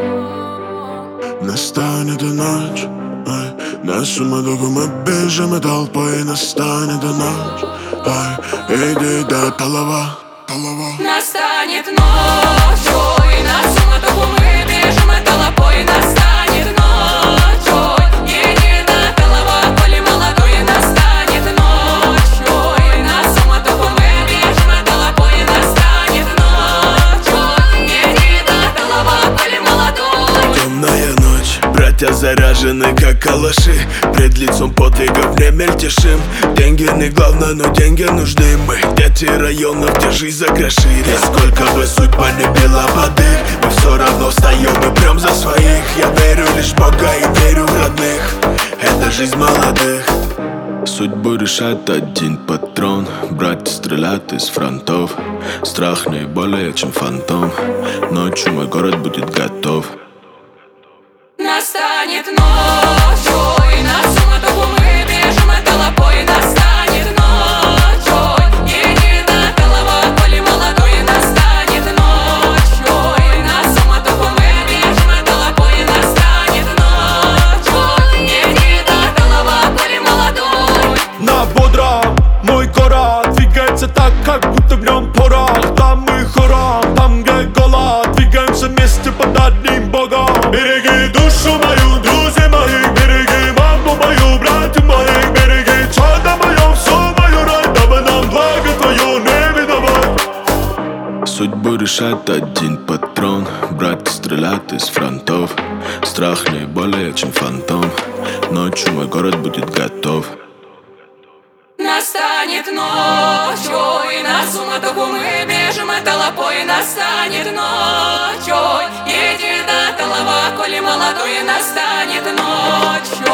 Настанет и ночь, ай, на суматоху мы бежим и толпой. Настанет и ночь, ай, иди до толова. Настанет ночь, ой, на суматоху мы бежим и толпой. Настанет ночь, ой, иди до толова, коли молодой. Настанет ночь, ой, на суматоху мы бежим и толпой. Настанет ночь, ой, иди до толова, коли молодой. Темная ночь, братья заряжены как калаши. Пред лицом подвигов не мельтешим. Деньги не главное, но деньги нужны. Мы дети районов, где жизнь закрошили. Сколько бы судьба не била под их, мы все равно встаем и прям за своих. Я верю лишь в Бога и верю в родных. Это жизнь молодых. Судьбу решает один патрон. Братья стреляют из фронтов. Страх не более чем фантом. Ночью мой город будет готов. Настанет ночь, ой, на суматоху мы бежим и толпой. Настанет ночь, ой, иди до толова, коли молодой. Настанет ночь, ой, на суматоху мы бежим и толпой. Настанет ночь, ой, иди до толова, коли молодой. На бодром мой город двигается так, как будто в нем порох. Там мы хором, там где голод, двигаемся вместе под одним богом. Береги душу мою, друзей моих, береги маму мою, братьев моих, береги чадо мое, все мое рай, дабы нам благо твое не видовать. Судьбу решает один патрон. Братья стреляют из фронтов. Страх не более чем фантом. Ночью мой город будет готов. Настанет ночь, ой, на суматоху мы бежим и толпой. Настанет ночь, ой, иди до толова, коли молодой. Настанет ночь,